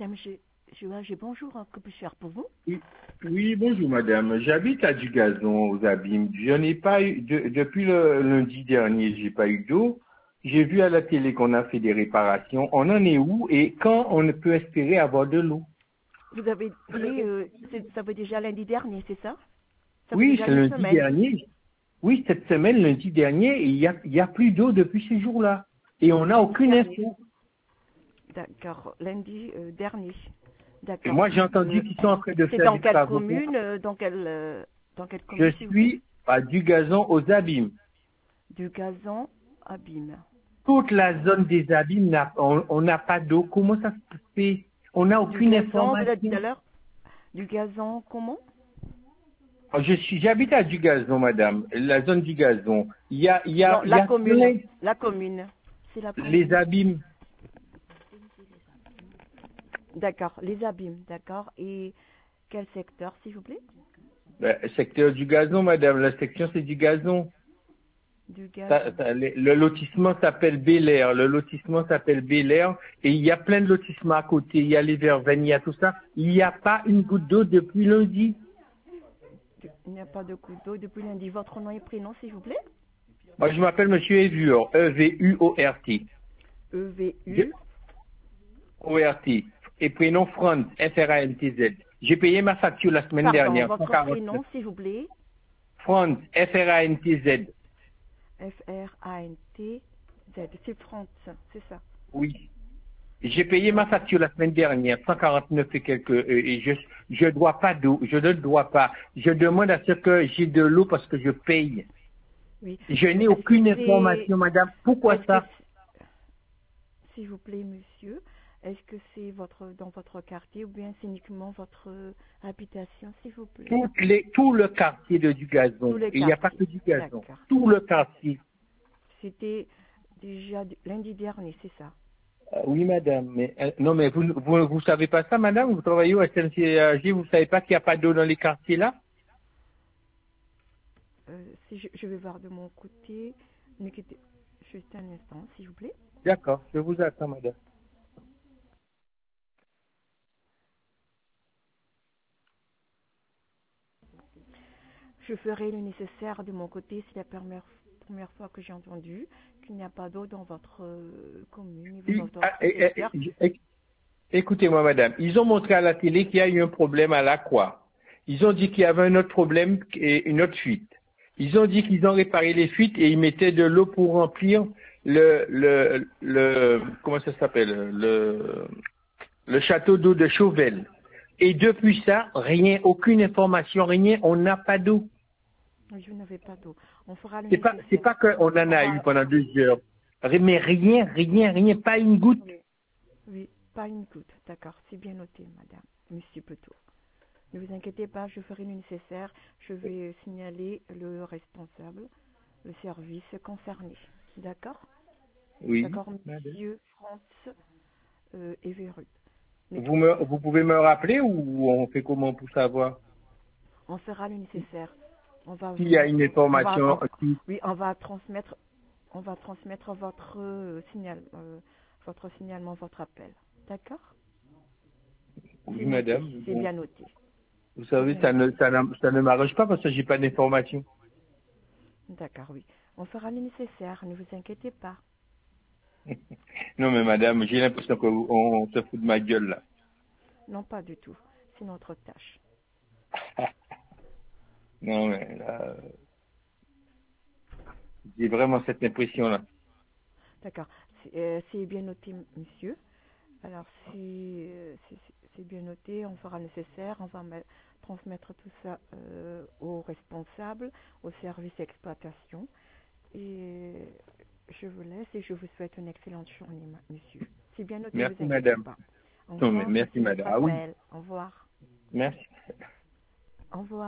J'ai bonjour, que puis-je faire pour vous? Oui, oui, bonjour madame. J'habite à Dugazon aux Abîmes. Je n'ai pas eu depuis le lundi dernier, j'ai pas eu d'eau. J'ai vu à la télé qu'on a fait des réparations. On en est où et quand on ne peut espérer avoir de l'eau? Vous avez dit, ça fait déjà lundi dernier, c'est ça? Ça fait Oui, déjà c'est une lundi semaine. dernier. Oui, cette semaine, lundi dernier, il y a plus d'eau depuis ce jour-là. Et on n'a Lundi aucune dernier. info. D'accord, lundi dernier. Et D'accord. moi, j'ai entendu qu'ils sont en train de C'est faire dans des quelle travaux pour. commune, dans quelle Je commune, s'il vous plaît? suis à Dugazon aux Abîmes. Du gazon Abîme. Toute la zone des Abîmes, on n'a pas d'eau. Comment ça se fait? On n'a Du aucune gazon, vous l'avez dit tout à information. l'heure? Du gazon, comment? J'habite à Dugazon, madame. La zone du gazon. Non, Il y la a commune. plein La commune. C'est la les commune. Abîmes. D'accord, les abîmes, d'accord. Et quel secteur, s'il vous plaît? Secteur du gazon, madame. La section, c'est du gazon. Du gazon. Le lotissement s'appelle Bel Air. Le lotissement s'appelle Bel Air. Et il y a plein de lotissements à côté. Il y a les Verveines, il y a tout ça. Il n'y a pas une goutte d'eau depuis lundi. Il n'y a pas de coup d'eau depuis lundi. Votre nom et prénom, s'il vous plaît? Moi, je m'appelle Monsieur Evuor. Evuort. EVU. ORT. Et prénom Franz, FRANTZ. J'ai payé ma facture la semaine Pardon, dernière, votre 149. prénom, s'il vous plaît? Franz, FRANTZ. FRANTZ. C'est France, c'est ça. Oui. J'ai payé ma D'accord. facture la semaine dernière, 149 et quelques, et je dois pas d'eau, je ne dois pas. Je demande à ce que j'ai de l'eau parce que je paye. Oui. Je n'ai Est-ce que aucune c'est, information, madame. Pourquoi est-ce que, ça? s'il vous plaît, monsieur, est-ce que c'est dans votre quartier ou bien c'est uniquement votre habitation, s'il vous plaît? Tout le quartier de du Tous gazon. les Et il n'y a pas quartiers. que du gazon. D'accord. Tout le quartier. C'était déjà lundi dernier, c'est ça? Oui, madame. Mais, non, mais vous savez pas ça, madame? Vous travaillez au SNCAG, vous savez pas qu'il n'y a pas d'eau dans les quartiers là? Si je vais voir de mon côté. Ne quittez juste un instant, s'il vous plaît. D'accord, je vous attends, madame. Je ferai le nécessaire de mon côté. C'est la première fois que j'ai entendu qu'il n'y a pas d'eau dans votre commune, dans votre secteur. Écoutez-moi, madame. Ils ont montré à la télé qu'il y a eu un problème à l'Aqua. Ils ont dit qu'il y avait un autre problème et une autre fuite. Ils ont dit qu'ils ont réparé les fuites et ils mettaient de l'eau pour remplir comment ça s'appelle? Le château d'eau de Chauvel. Et depuis ça, rien, aucune information, rien, on n'a pas d'eau. Oui, vous n'avez pas d'eau. On fera le C'est nécessaire. pas qu'on en On a eu va. pendant 2 heures. Mais rien, pas une goutte. Oui, oui, pas une goutte. D'accord, c'est bien noté, madame. Monsieur Petot. Ne vous inquiétez pas, je ferai le nécessaire. Je vais signaler le responsable, le service concerné. D'accord? Oui, D'accord, madame. monsieur France Everud. Vous pouvez me rappeler ou on fait comment pour savoir On fera le nécessaire. On va s'il y a vous, une information oui, on va transmettre votre votre signalement, votre appel. D'accord? oui, C'est noté, madame. c'est Bon, bien noté. vous C'est savez, bien noté. ça ne m'arrange pas parce que j'ai pas d'information. D'accord, oui. On fera le nécessaire, ne vous inquiétez pas. Non, mais madame, j'ai l'impression qu'on se fout de ma gueule là. Non, pas du tout. C'est notre tâche. Non, mais là, j'ai vraiment cette impression là. D'accord. C'est bien noté, monsieur. Alors, si c'est bien noté, on fera le nécessaire. On va transmettre tout ça aux responsables, au service exploitation. Et je vous laisse et je vous souhaite une excellente journée, monsieur. C'est bien noté, ne vous Merci, inquiétez madame. pas. Au Non, mais revoir, merci, merci de votre madame. Ah oui, appel. Au revoir. merci. Au revoir.